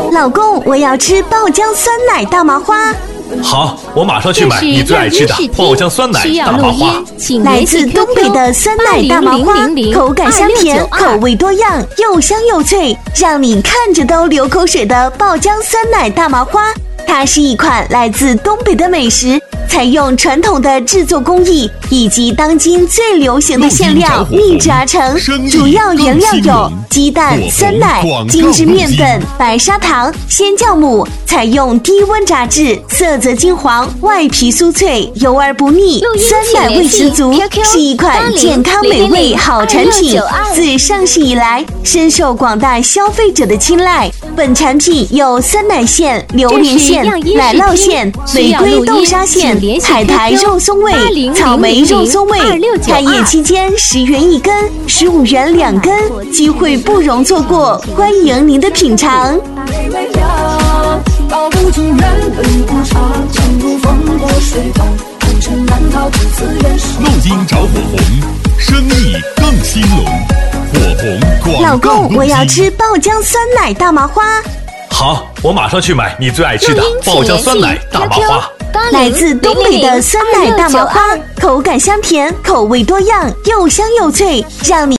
老公，我要吃爆浆酸奶大麻花。 好，我马上去买你最爱吃的爆浆酸奶大麻花。 来自东北的酸奶大麻花，口感香甜，口味多样，又香又脆，让你看着都流口水的爆浆酸奶大麻花。它是一款来自东北的美食，采用传统的制作工艺以及当今最流行的馅料秘制而成，主要原料有鸡蛋、酸奶、精致面粉、白砂糖、鲜酵母，采用低温炸制，色泽金黄，外皮酥脆，油而不腻，酸奶味十足，是一款健康美味好产品。自上市以来，深受广大消费者的青睐。本产品有酸奶馅、榴莲馅、奶酪馅、玫瑰豆沙馅、海苔肉松味、草莓肉松味。开业期间10元1根，15元2根，机会不容错过，欢迎您的品尝。路经着火红，生意更兴隆。火红广老公，我要吃爆浆酸奶大麻花。 好，我马上去买你最爱吃的爆浆酸奶大麻花。 来自东北的酸奶大麻花，口感香甜，口味多样，又香又脆，让你